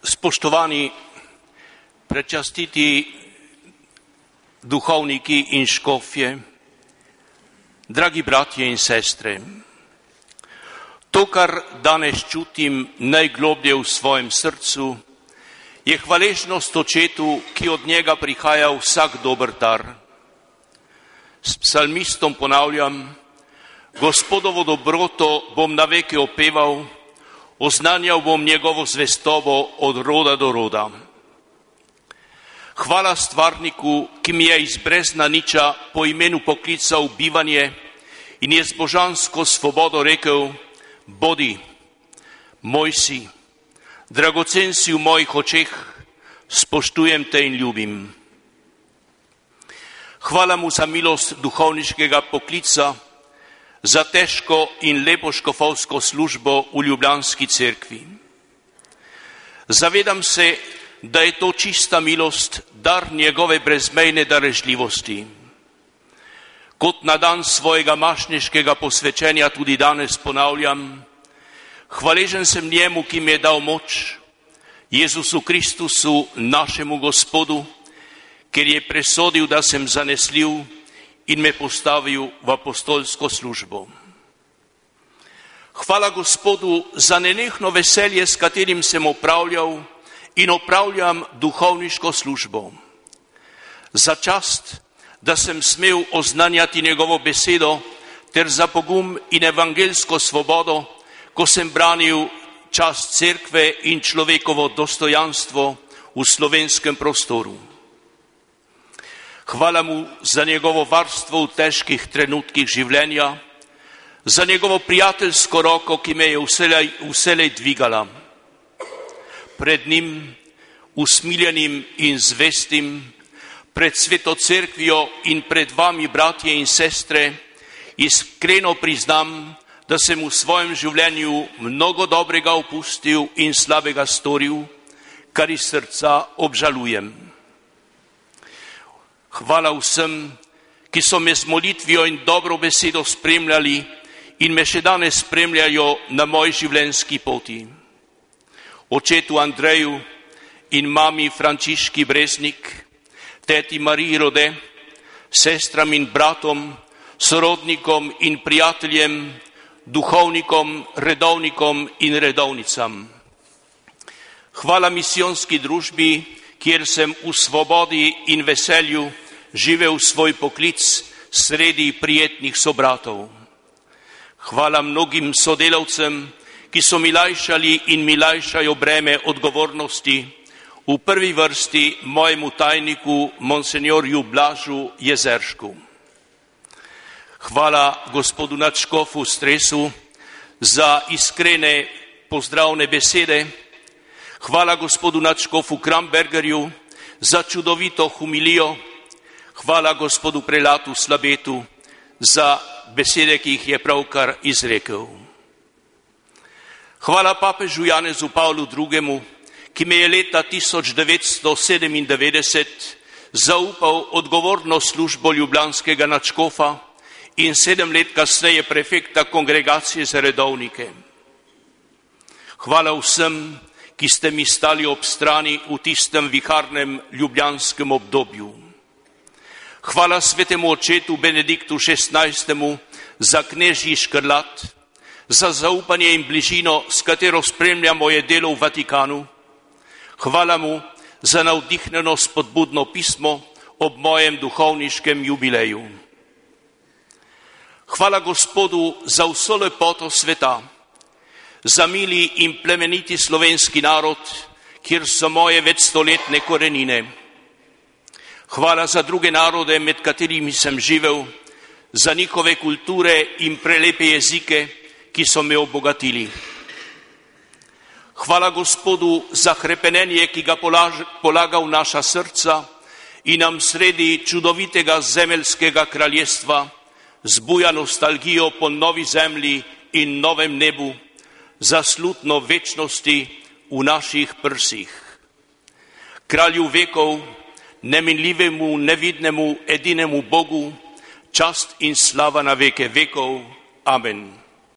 Spoštovani prečastiti duhovniki in škofje, dragi bratje in sestre, to, kar danes čutim najgloblje v svojem srcu, je hvaležnost Očetu, ki od njega prihaja vsak dober dar. S psalmistom ponavljam: Gospodovo dobroto bom naveke opeval, oznanjal bom njegovo zvestobo od roda do roda. Hvala stvarniku, ki mi je iz brezna niča po imenu poklical v bivanje in je z božansko svobodo rekel: Bodi, moj si, dragocen si v mojih očeh, spoštujem te in ljubim. Hvala mu za milost duhovniškega poklica, za težko in lepo škofovsko službo v ljubljanski cerkvi. Zavedam se, da je to čista milost, dar njegove brezmejne darežljivosti. Kot na dan svojega mašniškega posvečenja tudi danes ponavljam: hvaležen sem njemu, ki mi je dal moč, Jezusu Kristusu, našemu Gospodu, ker je presodil, da sem zanesljiv in me postavil v apostolsko službo. Hvala Gospodu za nenehno veselje, s katerim sem opravljal in opravljam duhovniško službo. Za čast, da sem smel oznanjati njegovo besedo, ter za pogum in evangelsko svobodo, ko sem branil čast cerkve in človekovo dostojanstvo v slovenskem prostoru. Hvala mu za njegovo varstvo v težkih trenutkih življenja, za njegovo prijateljsko roko, ki me je vselej dvigala. Pred njim, usmiljenim in zvestim, pred sveto cerkvijo in pred vami, bratje in sestre, iskreno priznam, da sem v svojem življenju mnogo dobrega opustil in slabega storil, kar iz srca obžalujem. Hvala vsem, ki so me z molitvijo in dobro besedo spremljali in me še danes spremljajo na moji življenjski poti. Očetu Andreju in mami Frančiški Breznik, teti Mariji Rode, sestram in bratom, sorodnikom in prijateljem, duhovnikom, redovnikom in redovnicam. Hvala misijonski družbi, kjer sem v svobodi in veselju živel svoj poklic sredi prijetnih sobratov. Hvala mnogim sodelavcem, ki so mi lajšali in mi lajšajo breme odgovornosti, v prvi vrsti mojemu tajniku, monsenjorju Blažu Jezeršku. Hvala gospodu nadškofu Stresu za iskrene pozdravne besede. Hvala gospodu nadškofu Krambergerju za čudovito humilijo. Hvala gospodu prelatu Slabetu za besede, ki jih je pravkar izrekel. Hvala papežu Janezu Pavlu II., ki me je leta 1997 zaupal odgovorno službo ljubljanskega nadškofa in 7 let kasneje prefekta kongregacije za redovnike. Hvala vsem, ki ste mi stali ob strani v tistem viharnem ljubljanskem obdobju. Hvala svetemu očetu Benediktu XVI. Za knežji škrlat, za zaupanje in bližino, s katero spremlja moje delo v Vatikanu. Hvala mu za navdihnjeno spodbudno pismo ob mojem duhovniškem jubileju. Hvala Gospodu za vso lepoto sveta, za mili in plemeniti slovenski narod, kjer so moje večstoletne korenine. Hvala za druge narode, med katerimi sem živel, za njihove kulture in prelepe jezike, ki so me obogatili. Hvala Gospodu za hrepenenje, ki ga polaga v naša srca in nam sredi čudovitega zemeljskega kraljestva zbuja nostalgijo po novi zemlji in novem nebu, za slutno večnosti v naših prsih. Kralju vekov, neminljivemu, nevidnemu, edinemu Bogu, čast in slava na veke vekov. Amen.